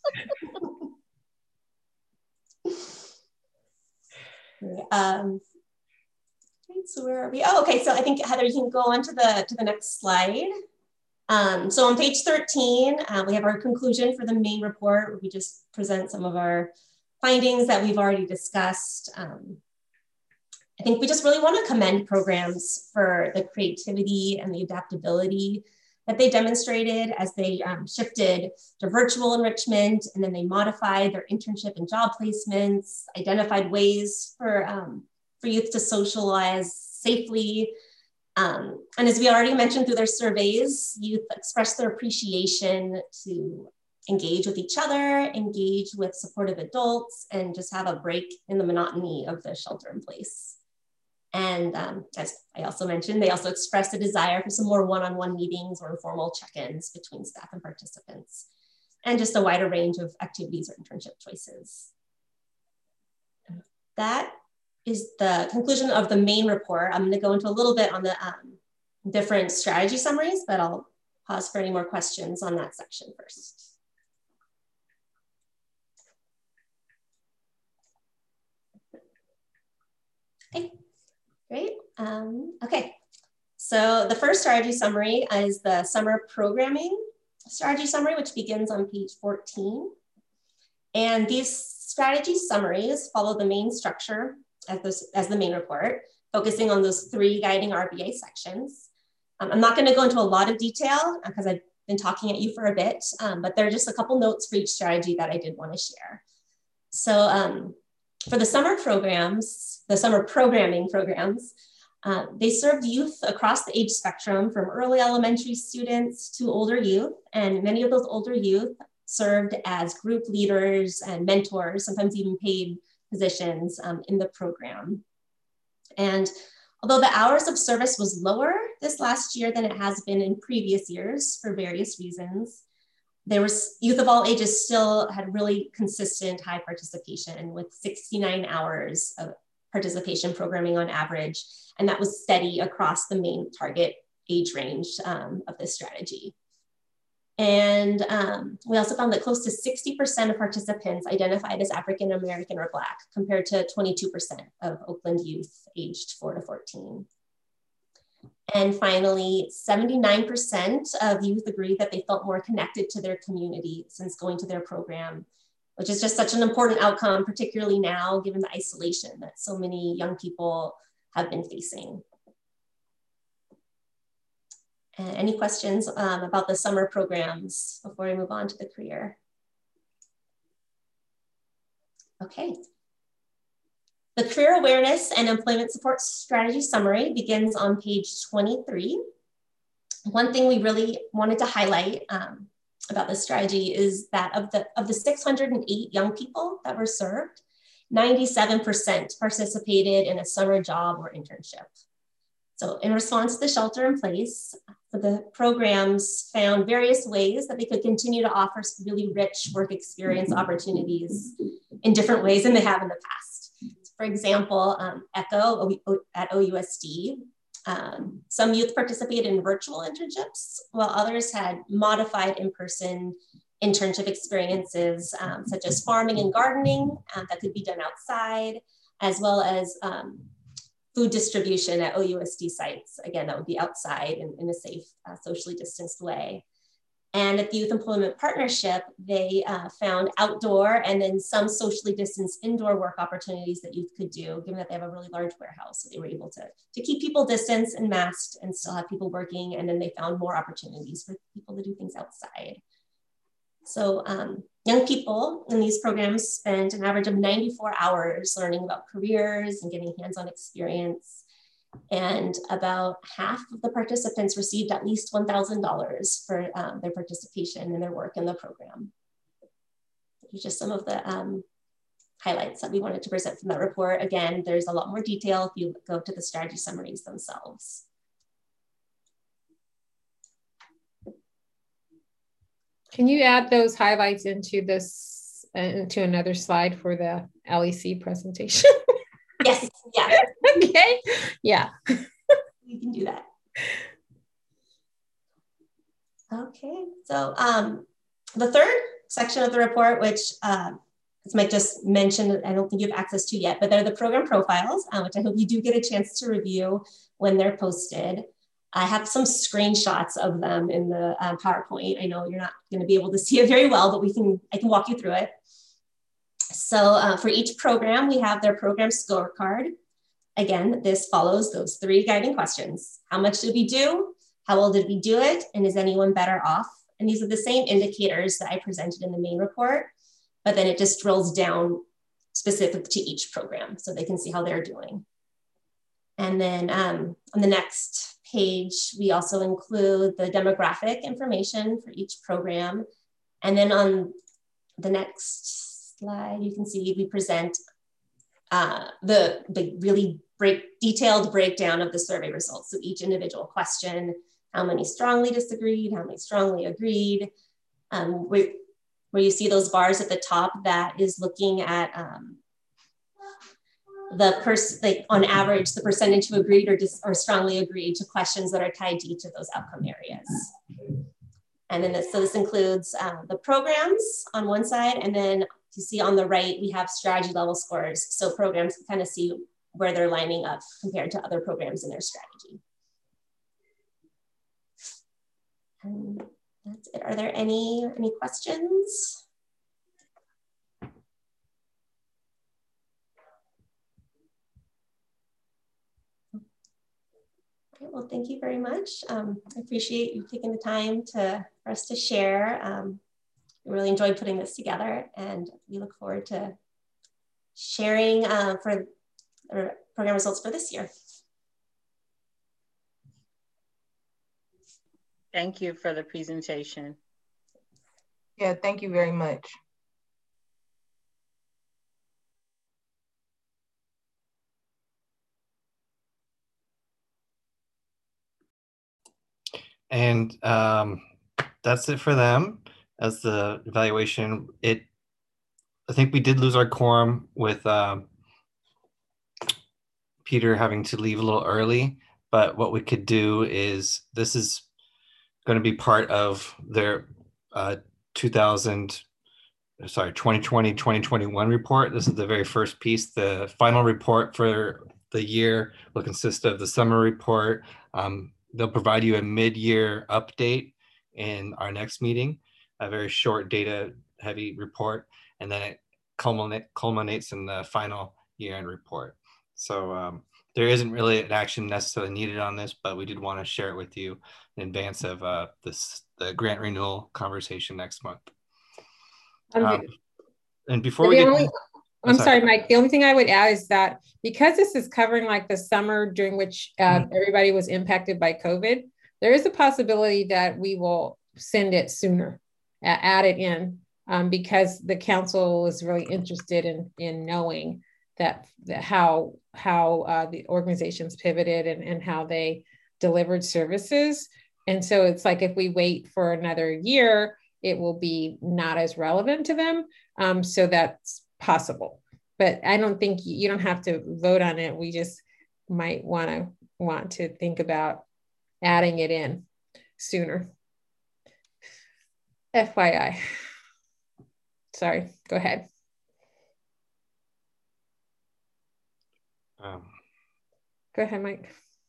So where are we? Oh, okay. So I think Heather, you can go on to the next slide. So on page 13, we have our conclusion for the main report, where we just present some of our findings that we've already discussed. I think we just really want to commend programs for the creativity and the adaptability that they demonstrated as they shifted to virtual enrichment, and then they modified their internship and job placements, identified ways for youth to socialize safely. And as we already mentioned through their surveys, youth expressed their appreciation to engage with each other, engage with supportive adults, and just have a break in the monotony of the shelter in place. And as I also mentioned, they also expressed a desire for some more one-on-one meetings or informal check-ins between staff and participants, and just a wider range of activities or internship choices. That is the conclusion of the main report. I'm going to go into a little bit on the different strategy summaries, but I'll pause for any more questions on that section first. Okay. Great. Okay, so the first strategy summary is the summer programming strategy summary, which begins on page 14. And these strategy summaries follow the main structure as the main report, focusing on those 3 guiding RBA sections. I'm not going to go into a lot of detail because I've been talking at you for a bit, but there are just a couple notes for each strategy that I did want to share. So for the summer programs, the summer programming programs, they served youth across the age spectrum from early elementary students to older youth. And many of those older youth served as group leaders and mentors, sometimes even paid positions in the program. And although the hours of service was lower this last year than it has been in previous years for various reasons, there was youth of all ages still had really consistent high participation with 69 hours of participation programming on average. And that was steady across the main target age range of this strategy. And we also found that close to 60% of participants identified as African-American or Black, compared to 22% of Oakland youth aged 4 to 14. And finally, 79% of youth agreed that they felt more connected to their community since going to their program, which is just such an important outcome, particularly now, given the isolation that so many young people have been facing. And any questions about the summer programs before we move on to the career? Okay. The Career Awareness and Employment Support Strategy Summary begins on page 23. One thing we really wanted to highlight about this strategy is that of the 608 young people that were served, 97% participated in a summer job or internship. So in response to the shelter in place, the programs found various ways that they could continue to offer really rich work experience opportunities in different ways than they have in the past. For example, ECHO at OUSD, some youth participated in virtual internships, while others had modified in-person internship experiences, such as farming and gardening that could be done outside, as well as food distribution at OUSD sites. Again, that would be outside in a safe, socially distanced way. And at the Youth Employment Partnership, they found outdoor and then some socially distanced indoor work opportunities that youth could do, given that they have a really large warehouse. So they were able to keep people distanced and masked and still have people working. And then they found more opportunities for people to do things outside. So young people in these programs spend an average of 94 hours learning about careers and getting hands-on experience. And about half of the participants received at least $1,000 for their participation in their work in the program. These are just some of the highlights that we wanted to present from that report. Again, there's a lot more detail if you go to the strategy summaries themselves. Can you add those highlights into this, into another slide for the LEC presentation? Yes, yeah. Okay, yeah. You can do that. Okay, so the third section of the report, which as Mike just mentioned, I don't think you have access to yet, but they're the program profiles, which I hope you do get a chance to review when they're posted. I have some screenshots of them in the PowerPoint. I know you're not going to be able to see it very well, but I can walk you through it. So for each program, we have their program scorecard. Again, this follows those 3 guiding questions. How much did we do? How well did we do it? And is anyone better off? And these are the same indicators that I presented in the main report, but then it just drills down specific to each program so they can see how they're doing. And then on the next page, we also include the demographic information for each program. And then on the next slide, you can see we present the really detailed breakdown of the survey results. So each individual question, how many strongly disagreed, how many strongly agreed, where you see those bars at the top, that is looking at on average, the percentage who agreed or strongly agreed to questions that are tied to each of those outcome areas. And then so this includes the programs on one side, and then you see on the right, we have strategy level scores. So programs can kind of see where they're lining up compared to other programs in their strategy. And that's it. Are there any questions? Okay, well, thank you very much. I appreciate you taking the time for us to share. We really enjoyed putting this together, and we look forward to sharing for program results for this year. Thank you for the presentation. Yeah, thank you very much. And that's it for them as the evaluation. I think we did lose our quorum with Peter having to leave a little early, but what we could do is, this is going to be part of their 2020-2021 report. This is the very first piece. The final report for the year will consist of the summer report. They'll provide you a mid-year update in our next meeting, a very short data-heavy report, and then it culminates in the final year-end report. So there isn't really an action necessarily needed on this, but we did want to share it with you in advance of the grant renewal conversation next month. And before we get I'm sorry, Mike. The only thing I would add is that because this is covering like the summer during which everybody was impacted by COVID, there is a possibility that we will send it sooner, add it in, because the council is really interested in knowing how the organizations pivoted and how they delivered services. And so it's like, if we wait for another year, it will be not as relevant to them. So that's possible, but I don't think you don't have to vote on it. We just might want to think about adding it in sooner. FYI. Sorry, go ahead. Go ahead, Mike.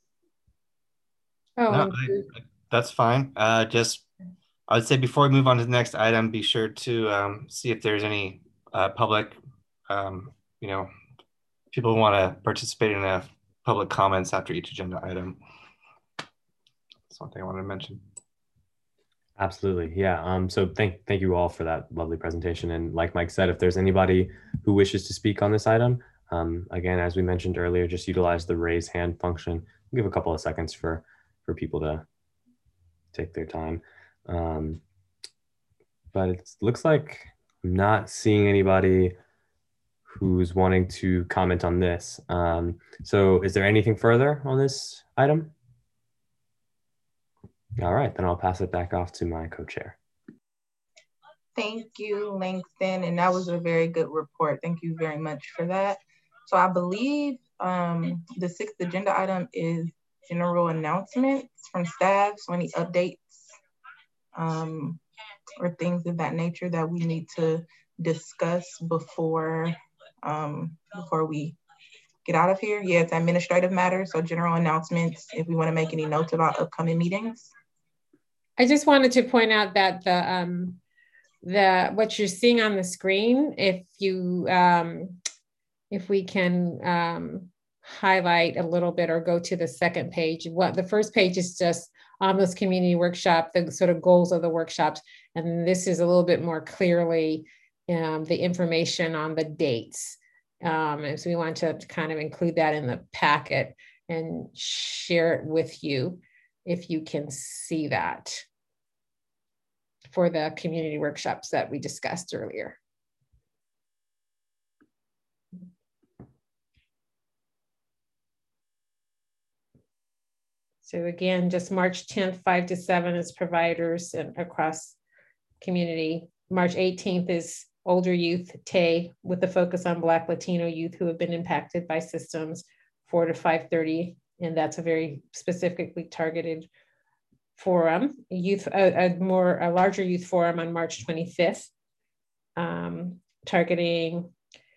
Oh, no, that's fine. I would say before we move on to the next item, be sure to see if there's any public, people who want to participate in public comments after each agenda item. That's one thing I wanted to mention. Absolutely, yeah. So thank you all for that lovely presentation. And like Mike said, if there's anybody who wishes to speak on this item, again, as we mentioned earlier, just utilize the raise hand function. We'll give a couple of seconds for people to take their time. But it looks like I'm not seeing anybody who's wanting to comment on this. So is there anything further on this item? All right, then I'll pass it back off to my co-chair. Thank you, Langston. And that was a very good report. Thank you very much for that. So I believe the sixth agenda item is general announcements from staff. So any updates or things of that nature that we need to discuss before we get out of here. Yeah, it's administrative matters. So general announcements, if we want to make any notes about upcoming meetings. I just wanted to point out that what you're seeing on the screen, if we can highlight a little bit or go to the second page. The first page is just Almost Community Workshop, the sort of goals of the workshops. And this is a little bit more clearly the information on the dates. And so we want to kind of include that in the packet and share it with you if you can see that for the community workshops that we discussed earlier. So again, just March 10th, 5 to 7 is providers and across community. March 18th is older youth, TAY, with the focus on Black Latino youth who have been impacted by systems, 4 to 5:30. And that's a very specifically targeted forum. A larger youth forum on March 25th, targeting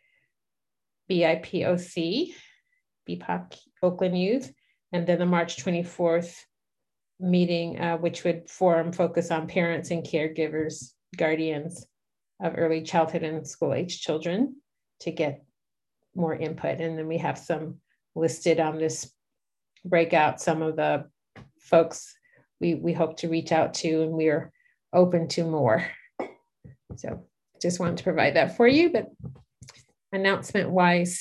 BIPOC, BIPOC Oakland youth. And then the March 24th meeting, which would focus on parents and caregivers, guardians of early childhood and school-age children to get more input. And then we have some listed on this breakout, some of the folks we hope to reach out to, and we are open to more. So just wanted to provide that for you, but announcement wise,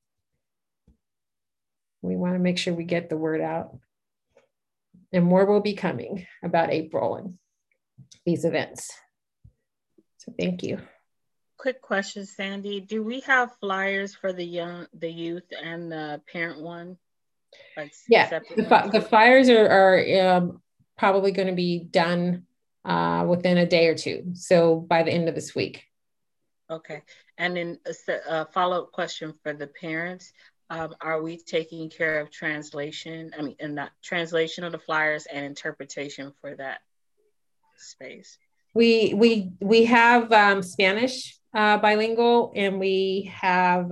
we want to make sure we get the word out, and more will be coming about April and these events. So thank you. Quick question, Sandy. Do we have flyers for the youth and the parent one? Like yeah, the flyers are probably going to be done within a day or two. So by the end of this week. Okay. And then a follow-up question for the parents. Are we taking care of translation? I mean, and that translation of the flyers and interpretation for that space? We have Spanish bilingual, and we have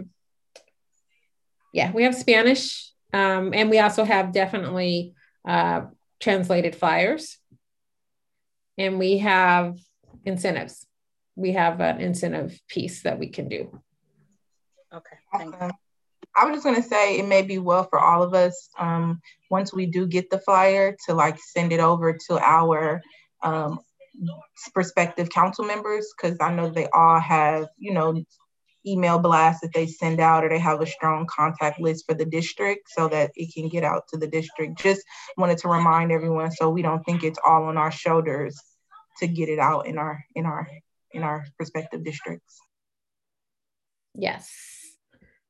we have Spanish, and we also have definitely translated flyers, and we have incentives. We have an incentive piece that we can do. Okay, thank you. I was just going to say it may be well for all of us, once we do get the flyer, to send it over to our prospective council members, because I know they all have, email blasts that they send out, or they have a strong contact list for the district so that it can get out to the district. Just wanted to remind everyone so we don't think it's all on our shoulders to get it out in our prospective districts. Yes.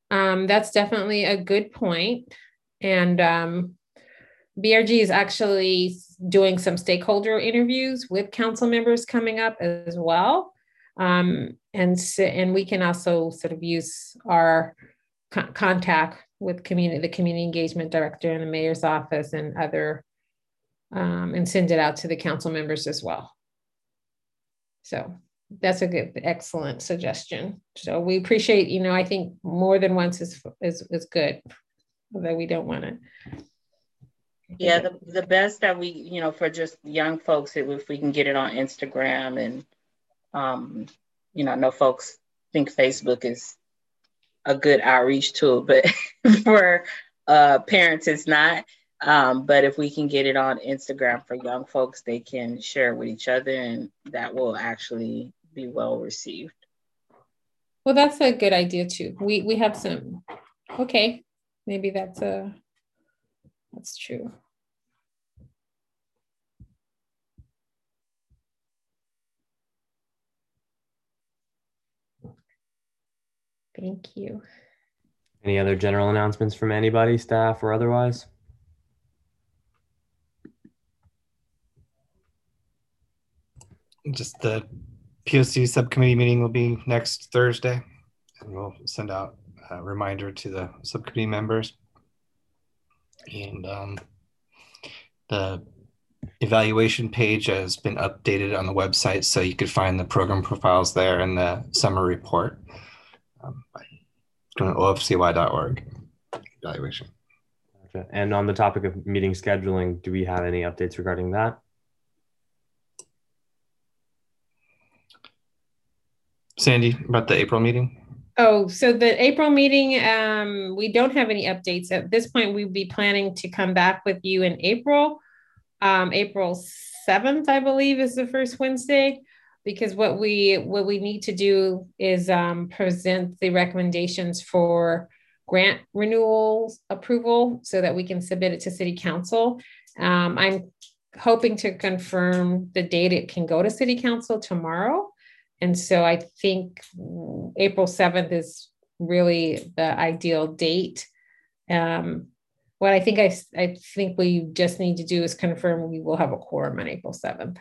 That's definitely a good point. And BRG is actually doing some stakeholder interviews with council members coming up as well. And we can also sort of use our contact with the community engagement director in the mayor's office and other, and send it out to the council members as well. So that's a good, excellent suggestion. So we appreciate, I think more than once is good, although we don't want to. Yeah, the best that we, for just young folks, if we can get it on Instagram and, I know folks think Facebook is a good outreach tool, but for parents, it's not. But if we can get it on Instagram for young folks, they can share it with each other, and that will actually be well received. Well, that's a good idea too. We have some, okay, maybe that's true. Thank you. Any other general announcements from anybody, staff or otherwise? Just the POC subcommittee meeting will be next Thursday, and we'll send out a reminder to the subcommittee members. And the evaluation page has been updated on the website, so you could find the program profiles there and the summary report by going to ofcy.org. Evaluation. Gotcha. And on the topic of meeting scheduling, do we have any updates regarding that? Sandy, about the April meeting? Oh, so the April meeting, we don't have any updates. At this point, we'd be planning to come back with you in April. April 7th, I believe, is the first Wednesday, because what we need to do is present the recommendations for grant renewals approval so that we can submit it to City Council. I'm hoping to confirm the date it can go to City Council tomorrow. And so I think April 7th is really the ideal date. What I think we just need to do is confirm we will have a quorum on April 7th.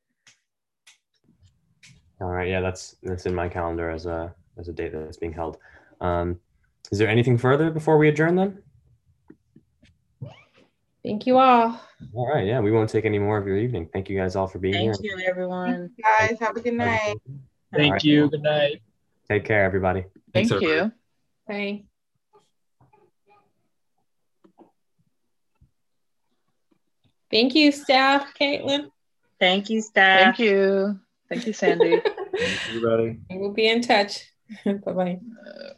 All right, yeah, that's in my calendar as a date that's being held. Is there anything further before we adjourn then? Thank you all. All right, yeah, we won't take any more of your evening. Thank you guys all for being here. Thank you, everyone. Guys, have a good night. Thank you. Good night. Take care, everybody. Thank you. Bye. Thank you, staff. Caitlin. Thank you, staff. Thank you. Thank you, Sandy. Thanks, everybody. We'll be in touch. Bye-bye.